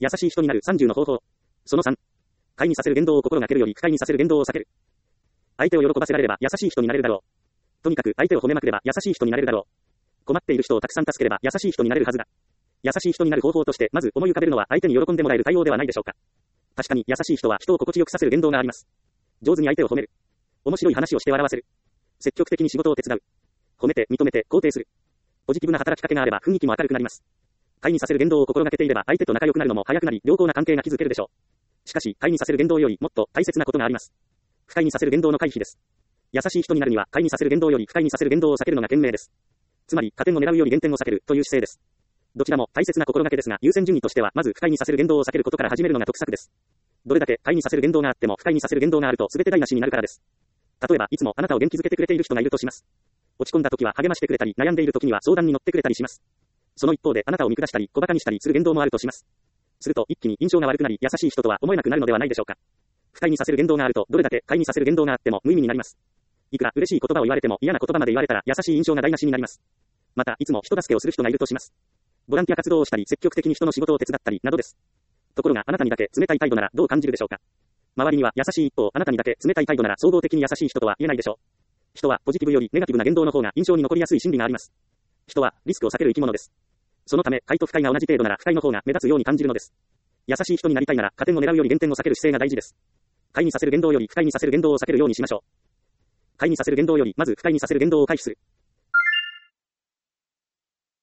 優しい人になる30の方法。その3。快にさせる言動を心がけるより不快にさせる言動を避ける。相手を喜ばせられれば優しい人になれるだろう。とにかく相手を褒めまくれば優しい人になれるだろう。困っている人をたくさん助ければ優しい人になれるはずだ。優しい人になる方法としてまず思い浮かべるのは相手に喜んでもらえる対応ではないでしょうか。確かに優しい人は人を心地よくさせる言動があります。上手に相手を褒める。面白い話をして笑わせる。積極的に仕事を手伝う。褒めて認めて肯定する。ポジティブな働きかけがあれば雰囲気も明るくなります。快にさせる言動を心がけていれば相手と仲良くなるのも早くなり良好な関係が築けるでしょう。しかし快にさせる言動よりもっと大切なことがあります。不快にさせる言動の回避です。優しい人になるには快にさせる言動より不快にさせる言動を避けるのが賢明です。つまり加点を狙うより減点を避けるという姿勢です。どちらも大切な心がけですが優先順位としてはまず不快にさせる言動を避けることから始めるのが得策です。どれだけ快にさせる言動があっても不快にさせる言動があると全て台無しになるからです。例えばいつもあなたを元気づけてくれている人がいるとします。落ち込んだ時は励ましてくれたり悩んでいる時には相談に乗ってくれたりします。その一方であなたを見下したり小馬鹿にしたりする言動もあるとします。すると一気に印象が悪くなり優しい人とは思えなくなるのではないでしょうか。不快にさせる言動があるとどれだけ快にさせる言動があっても無意味になります。いくら嬉しい言葉を言われても嫌な言葉まで言われたら優しい印象が台無しになります。またいつも人助けをする人がいるとします。ボランティア活動をしたり積極的に人の仕事を手伝ったりなどです。ところがあなたにだけ冷たい態度ならどう感じるでしょうか。周りには優しい一方あなたにだけ冷たい態度なら総合的に優しい人とは言えないでしょう。人はポジティブよりネガティブな言動の方が印象に残りやすい心理があります。人はリスクを避ける生き物です。そのため快と不快が同じ程度なら不快の方が目立つように感じるのです。優しい人になりたいなら加点を狙うより減点を避ける姿勢が大事です。快にさせる言動より不快にさせる言動を避けるようにしましょう。快にさせる言動よりまず不快にさせる言動を回避する。